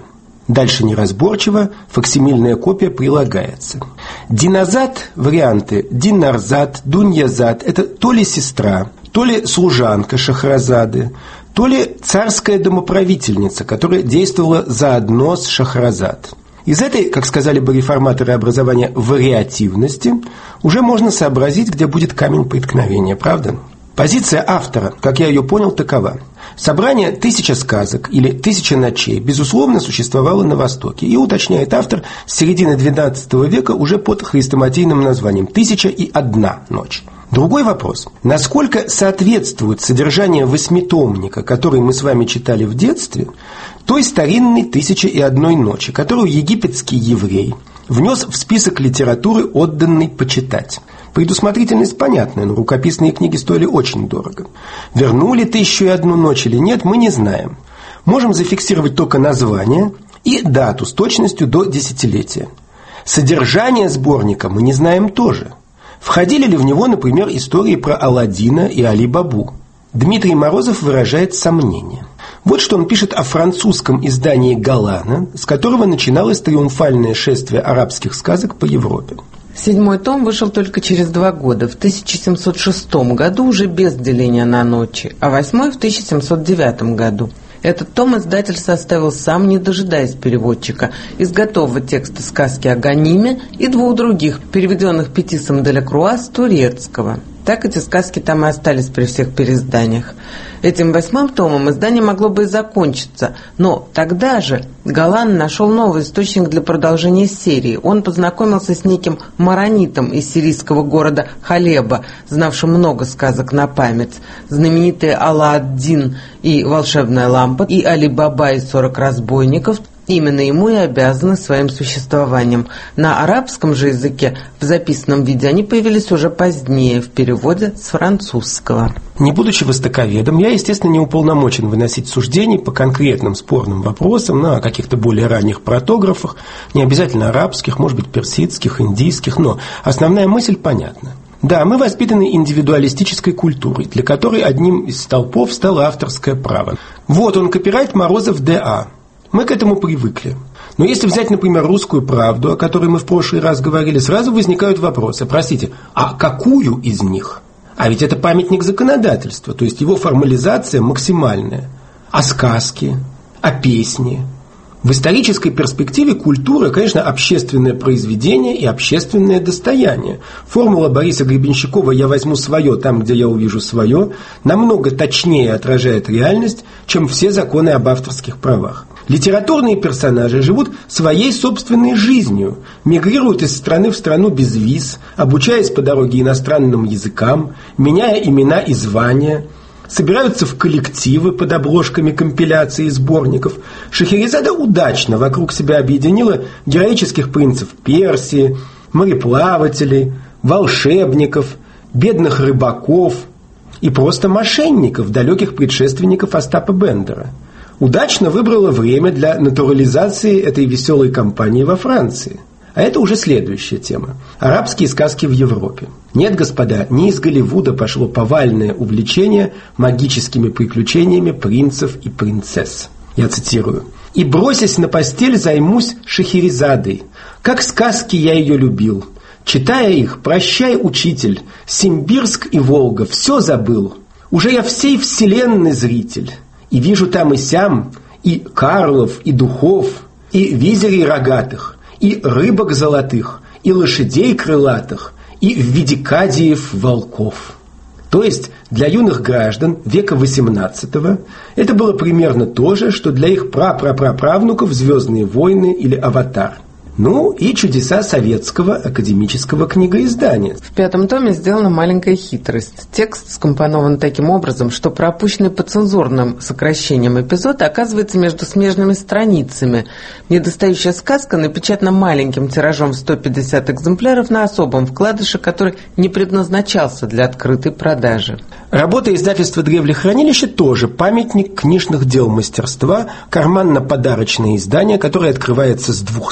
Дальше неразборчиво, факсимильная копия прилагается. Диназад варианты Динарзад, Дуньязад – это то ли сестра, то ли служанка Шахразады, то ли царская домоправительница, которая действовала заодно с Шахразад. Из этой, как сказали бы реформаторы образования, вариативности уже можно сообразить, где будет камень преткновения, правда? Позиция автора, как я ее понял, такова. Собрание «1000 сказок» или «1000 ночей» безусловно существовало на Востоке и, уточняет автор, с середины XII века уже под хрестоматийным названием «1001 ночь». Другой вопрос. Насколько соответствует содержание восьмитомника, который мы с вами читали в детстве, той старинной «1001 ночи», которую египетский еврей внес в список литературы, отданный почитать? Предусмотрительность понятная, но рукописные книги стоили очень дорого. Вернули 1001 ночь или нет, мы не знаем. Можем зафиксировать только название и дату с точностью до десятилетия. Содержание сборника мы не знаем тоже. Входили ли в него, например, истории про Аладдина и Али-Бабу? Дмитрий Морозов выражает сомнение. Вот что он пишет о французском издании Галана, с которого начиналось триумфальное шествие арабских сказок по Европе. 7-й том вышел только через 2 года, в 1706 году, уже без деления на ночи, а 8-й в 1709 году. Этот том издатель составил сам, не дожидаясь переводчика, из готового текста сказки о Ганиме и 2 других, переведенных Петисом де Лекруа с турецкого. Так эти сказки там и остались при всех переизданиях. Этим 8-м томом издание могло бы и закончиться, но тогда же Галан нашел новый источник для продолжения серии. Он познакомился с неким маронитом из сирийского города Халеба, знавшим много сказок на память. Знаменитые Аладдин и волшебная лампа, и Али-Баба и 40 разбойников – именно ему и обязаны своим существованием. На арабском же языке в записанном виде они появились уже позднее, в переводе с французского. Не будучи востоковедом, я, естественно, не уполномочен выносить суждений по конкретным спорным вопросам, о каких-то более ранних протографах, не обязательно арабских, может быть, персидских, индийских, но основная мысль понятна. Да, мы воспитаны индивидуалистической культурой, для которой одним из столпов стало авторское право. Вот он, копирайт Морозов Д.А. Мы к этому привыкли. Но если взять, например, «Русскую правду», о которой мы в прошлый раз говорили, сразу возникают вопросы. Простите, а какую из них? А ведь это памятник законодательства, то есть его формализация максимальная. А сказки? А песни? В исторической перспективе культура, конечно, общественное произведение и общественное достояние. Формула Бориса Гребенщикова «я возьму свое там, где я увижу свое» намного точнее отражает реальность, чем все законы об авторских правах. Литературные персонажи живут своей собственной жизнью, мигрируют из страны в страну без виз, обучаясь по дороге иностранным языкам, меняя имена и звания, собираются в коллективы под обложками компиляций и сборников. Шахерезада удачно вокруг себя объединила героических принцев Персии, мореплавателей, волшебников, бедных рыбаков и просто мошенников, далеких предшественников Остапа Бендера. Удачно выбрала время для натурализации этой веселой компании во Франции. А это уже следующая тема. Арабские сказки в Европе. Нет, господа, не из Голливуда пошло повальное увлечение магическими приключениями принцев и принцесс. Я цитирую. «И, бросясь на постель, займусь Шахерезадой. Как сказки я ее любил. Читая их, прощай, учитель, Симбирск и Волга, все забыл. Уже я всей вселенной зритель. И вижу там и сям, и карлов, и духов, и визерей рогатых, и рыбок золотых, и лошадей крылатых, и ввидикадиев волков». То есть для юных граждан века XVIII это было примерно то же, что для их прапраправнуков «Звездные войны» или «Аватар». Ну и чудеса советского академического книгоиздания. В 5-м томе сделана маленькая хитрость. Текст скомпонован таким образом, что пропущенный по цензурным сокращениям эпизод оказывается между смежными страницами. Недостающая сказка напечатана маленьким тиражом в 150 экземпляров на особом вкладыше, который не предназначался для открытой продажи. Работа издательства «Древлехранилище» тоже памятник книжных дел мастерства, карманно-подарочное издание, которое открывается с 2 сторон,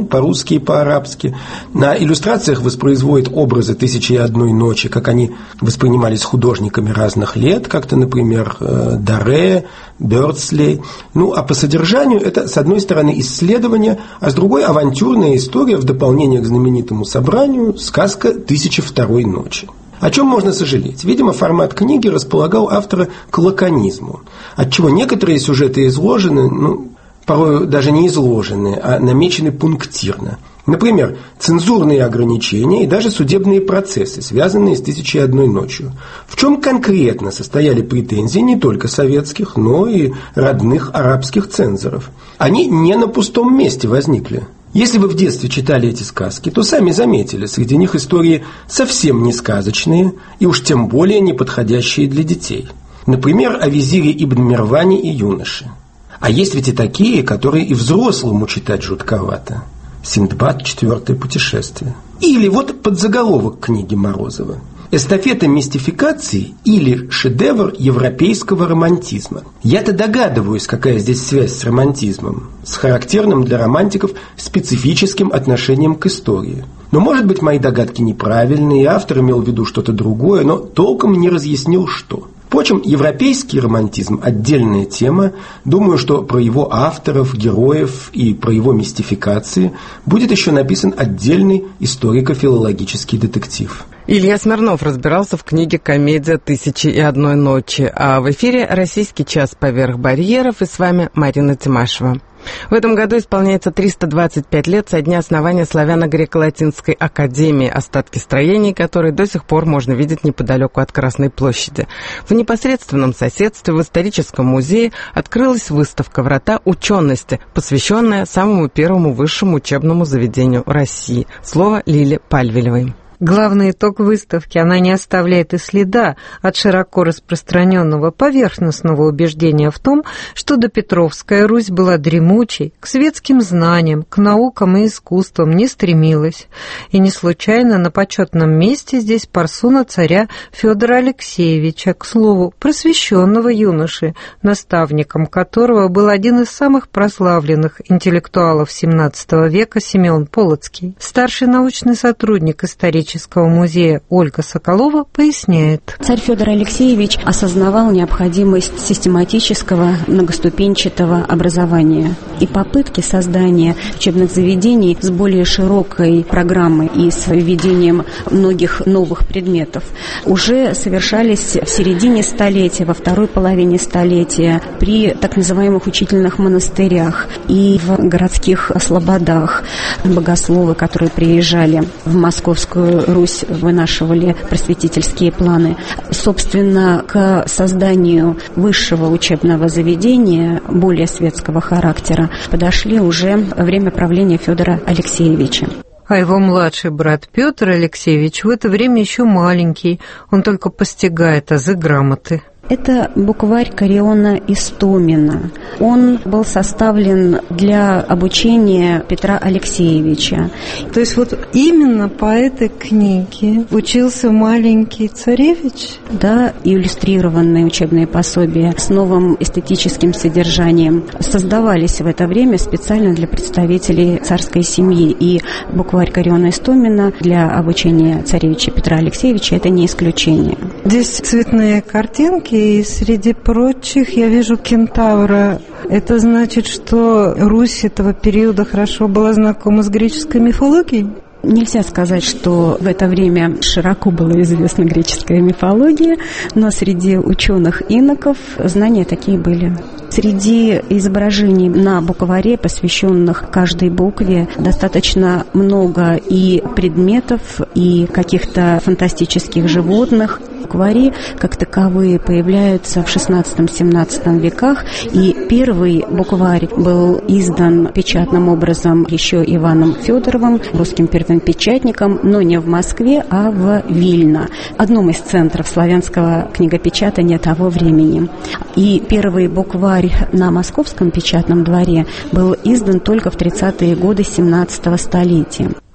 по-русски и по-арабски. На иллюстрациях воспроизводит образы «Тысячи и одной ночи», как они воспринимались художниками разных лет, как-то, например, Даре, Бёрдслей. А по содержанию это, с одной стороны, исследование, а с другой – авантюрная история в дополнение к знаменитому собранию «Сказка 1002 ночи». О чем можно сожалеть? Видимо, формат книги располагал автора к лаконизму, отчего некоторые сюжеты изложены, порой даже не изложены, а намечены пунктирно. Например, цензурные ограничения и даже судебные процессы, связанные с 1001 ночью. В чем конкретно состояли претензии не только советских, но и родных арабских цензоров? Они не на пустом месте возникли. Если вы в детстве читали эти сказки, то сами заметили, среди них истории совсем не сказочные и уж тем более не подходящие для детей. Например, о визире Ибн Мирване и юноше. А есть ведь и такие, которые и взрослому читать жутковато. «Синдбад. Четвертое путешествие». Или вот подзаголовок книги Морозова: «Эстафета мистификации или шедевр европейского романтизма». Я-то догадываюсь, какая здесь связь с романтизмом, с характерным для романтиков специфическим отношением к истории. Но, может быть, мои догадки неправильные, и автор имел в виду что-то другое, но толком не разъяснил, что. Впрочем, европейский романтизм – отдельная тема. Думаю, что про его авторов, героев и про его мистификации будет еще написан отдельный историко-филологический детектив. Илья Смирнов разбирался в книге «Комедия 1001 ночи». А в эфире «Российский час поверх барьеров», и с вами Марина Тимашева. В этом году исполняется 325 лет со дня основания Славяно-Греко-Латинской академии, остатки строений которой до сих пор можно видеть неподалеку от Красной площади. В непосредственном соседстве в историческом музее открылась выставка «Врата учености», посвященная самому первому высшему учебному заведению России. Слово Лиле Пальвелевой. Главный итог выставки: она не оставляет и следа от широко распространенного поверхностного убеждения в том, что допетровская Русь была дремучей, к светским знаниям, к наукам и искусствам не стремилась. И не случайно на почетном месте здесь парсуна царя Федора Алексеевича, к слову, просвещенного юноши, наставником которого был один из самых прославленных интеллектуалов XVII века Семен Полоцкий. Старший научный сотрудник исторического музея Ольга Соколова поясняет. Царь Федор Алексеевич осознавал необходимость систематического многоступенчатого образования и попытки создания учебных заведений с более широкой программой и с введением многих новых предметов уже совершались в середине столетия, во второй половине столетия при так называемых учительных монастырях и в городских слободах. Богословы, которые приезжали в Московскую Русь, вынашивали просветительские планы. Собственно, к созданию высшего учебного заведения, более светского характера, подошли уже во время правления Федора Алексеевича. А его младший брат Петр Алексеевич в это время еще маленький, он только постигает азы грамоты. Это букварь Кариона Истомина. Он был составлен для обучения Петра Алексеевича. То есть вот именно по этой книге учился маленький царевич? Да, иллюстрированные учебные пособия с новым эстетическим содержанием создавались в это время специально для представителей царской семьи. И букварь Кариона Истомина для обучения царевича Петра Алексеевича – это не исключение. Здесь цветные картинки. И среди прочих я вижу кентавра. Это значит, что Русь этого периода хорошо была знакома с греческой мифологией? Нельзя сказать, что в это время широко была известна греческая мифология, но среди ученых-иноков знания такие были. Среди изображений на букваре, посвященных каждой букве, достаточно много и предметов, и каких-то фантастических животных. Буквари, как таковые, появляются в XVI-XVII веках, и первый букварь был издан печатным образом еще Иваном Федоровым, русским первым печатником, но не в Москве, а в Вильно, одном из центров славянского книгопечатания того времени. И первый букварь на Московском печатном дворе был издан только в 30-е годы XVII столетия.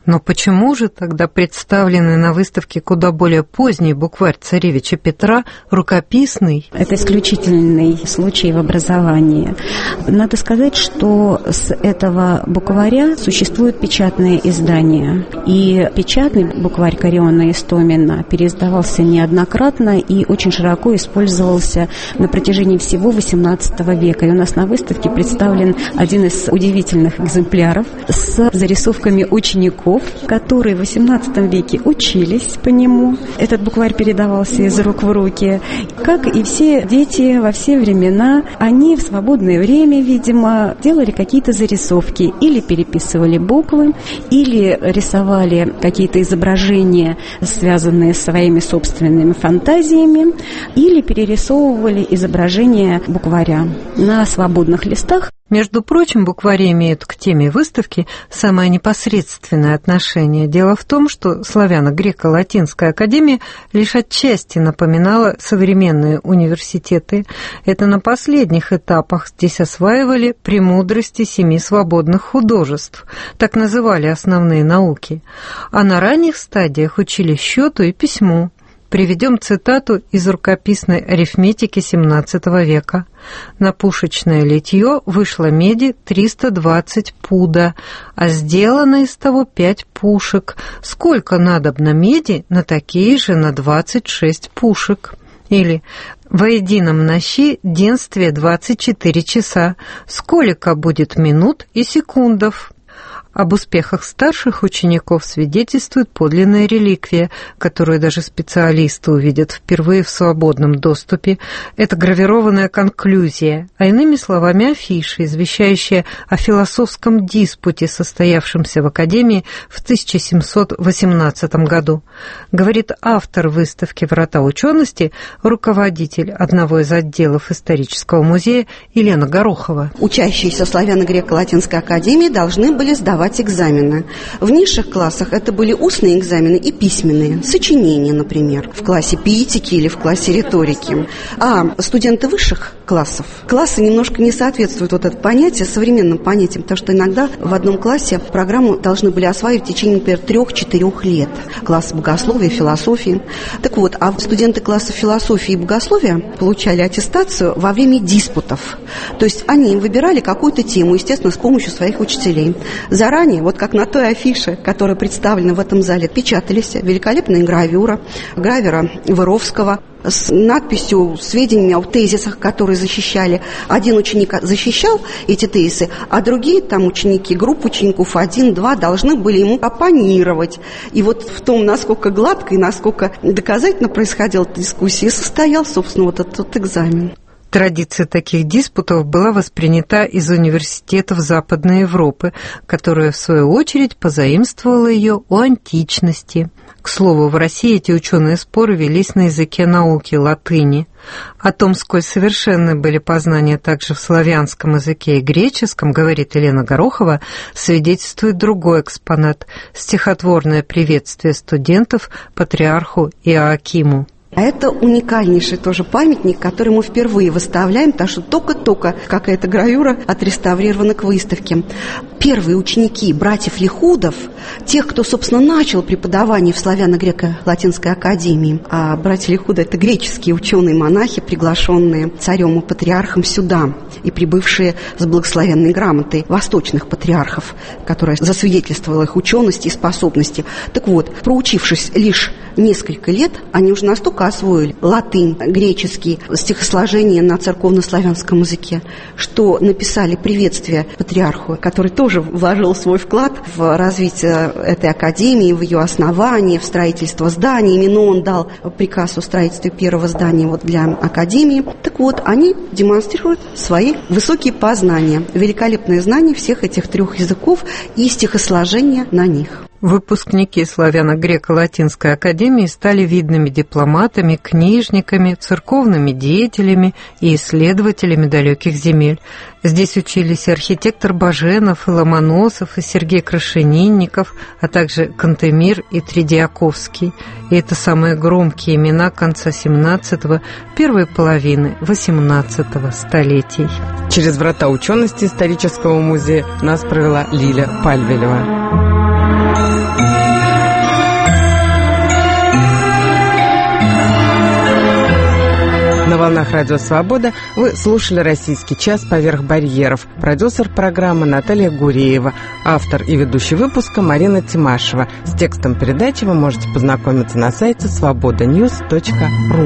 Но почему же тогда представленный на выставке куда более поздний букварь царевича Петра рукописный? Это исключительный случай в образовании. Надо сказать, что с этого букваря существует печатное издание. И печатный букварь Кариона Истомина переиздавался неоднократно и очень широко использовался на протяжении всего XVIII века. И у нас на выставке представлен один из удивительных экземпляров с зарисовками учеников, которые в XVIII веке учились по нему. Этот букварь передавался из рук в руки. Как и все дети во все времена, они в свободное время, видимо, делали какие-то зарисовки. Или переписывали буквы, или рисовали какие-то изображения, связанные с своими собственными фантазиями, или перерисовывали изображения букваря на свободных листах. Между прочим, буквари имеют к теме выставки самое непосредственное отношение. Дело в том, что славяно-греко-латинская академия лишь отчасти напоминала современные университеты. Это на последних этапах здесь осваивали премудрости 7 свободных художеств, так называли основные науки. А на ранних стадиях учили счету и письму. Приведем цитату из рукописной арифметики XVII века. На пушечное литье вышло меди 320 пуда, а сделано из того 5 пушек. Сколько надобно меди на такие же на 26 пушек? Или во едином нощи денствие 24 часа. Сколько будет минут и секундов? Об успехах старших учеников свидетельствует подлинная реликвия, которую даже специалисты увидят впервые в свободном доступе. Это гравированная конклюзия, а иными словами афиша, извещающая о философском диспуте, состоявшемся в Академии в 1718 году. Говорит автор выставки «Врата учености», руководитель одного из отделов исторического музея Елена Горохова. Учащиеся славяно-греко-латинской академии должны были сдавать экзамены. В низших классах это были устные экзамены и письменные, сочинения, например, в классе пиетики или в классе риторики. А студенты высших классов, классы немножко не соответствуют вот это понятие современным понятиям, потому что иногда в одном классе программу должны были осваивать в течение, например, 3-4 лет. Класс богословия, философии. Так вот, а студенты класса философии и богословия получали аттестацию во время диспутов. То есть они выбирали какую-то тему, естественно, с помощью своих учителей. Заранее, вот как на той афише, которая представлена в этом зале, печатались великолепная гравюра гравера Выровского с надписью, сведениями о тезисах, которые защищали. Один ученик защищал эти тезисы, а другие там ученики, группа учеников 1-2 должны были ему оппонировать. И вот в том, насколько гладко и насколько доказательно происходила эта дискуссия, состоял, собственно, вот этот экзамен. Традиция таких диспутов была воспринята из университетов Западной Европы, которая, в свою очередь, позаимствовала ее у античности. К слову, в России эти ученые споры велись на языке науки, латыни. О том, сколь совершенны были познания также в славянском языке и греческом, говорит Елена Горохова, свидетельствует другой экспонат – стихотворное приветствие студентов патриарху Иоакиму. А это уникальнейший тоже памятник, который мы впервые выставляем, потому что только-только какая-то гравюра отреставрирована к выставке. Первые ученики братьев Лихудов, тех, кто, собственно, начал преподавание в славяно-греко-латинской академии, а братья Лихуды – это греческие ученые-монахи, приглашенные царем и патриархом сюда и прибывшие с благословенной грамотой восточных патриархов, которая засвидетельствовала их ученость и способности. Так вот, проучившись лишь несколько лет, они уже настолько освоили латынь, греческий, стихосложение на церковно-славянском языке, что написали приветствие патриарху, который тоже вложил свой вклад в развитие этой академии, в ее основание, в строительство зданий. Именно он дал приказ о строительстве первого здания вот для академии. Так вот, они демонстрируют свои высокие познания, великолепные знания всех этих 3 языков и стихосложения на них. Выпускники славяно-греко-латинской академии стали видными дипломатами, книжниками, церковными деятелями и исследователями далеких земель. Здесь учились и архитектор Баженов, и Ломоносов, и Сергей Крашенинников, а также Кантемир и Тредиаковский. И это самые громкие имена конца XVII, первой половины XVIII столетий. Через врата учености исторического музея нас провела Лиля Пальвелева. «Радио Свобода» вы слушали «Российский час. Поверх барьеров». Продюсер программы Наталья Гуреева. Автор и ведущий выпуска Марина Тимашева. С текстом передачи вы можете познакомиться на сайте svobodanews.ru.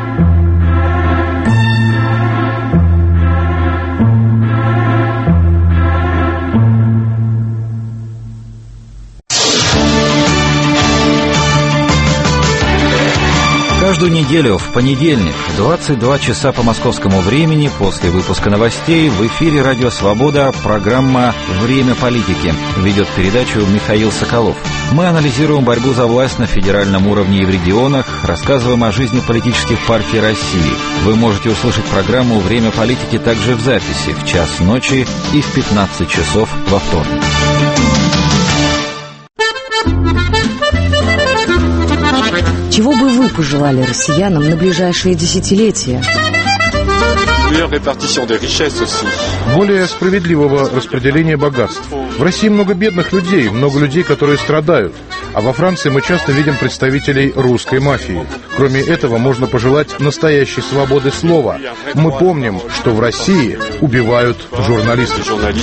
Каждую неделю в понедельник в 22 часа по московскому времени после выпуска новостей в эфире «Радио Свобода» программа «Время политики». Ведет передачу Михаил Соколов. Мы анализируем борьбу за власть на федеральном уровне и в регионах, рассказываем о жизни политических партий России. Вы можете услышать программу «Время политики» также в записи в час ночи и в 15 часов во вторник. Чего бы вы пожелали россиянам на ближайшие десятилетия? Более справедливого распределения богатств. В России много бедных людей, много людей, которые страдают. А во Франции мы часто видим представителей русской мафии. Кроме этого, можно пожелать настоящей свободы слова. Мы помним, что в России убивают журналистов.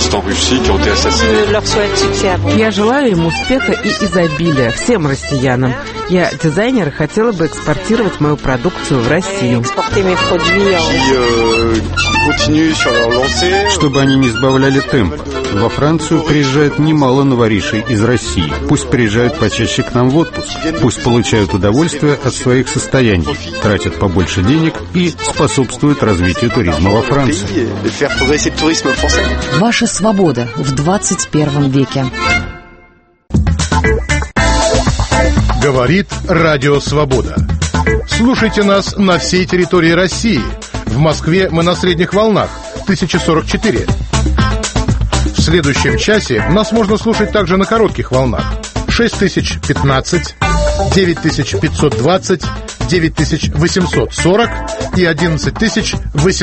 Я желаю им успеха и изобилия всем россиянам. Я дизайнер и хотела бы экспортировать мою продукцию в Россию. Чтобы они не сбавляли темп. Во Францию приезжает немало новоришей из России. Пусть приезжают почаще к нам в отпуск. Пусть получают удовольствие от своих состояний, тратят побольше денег и способствуют развитию туризма во Франции. Ваша свобода в 21 веке. Говорит Радио Свобода. Слушайте нас на всей территории России. В Москве мы на средних волнах 1044. В следующем часе нас можно слушать также на коротких волнах 6015, 9520, 9840 и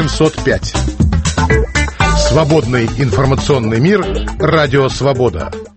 11805. Свободный информационный мир. Радио Свобода.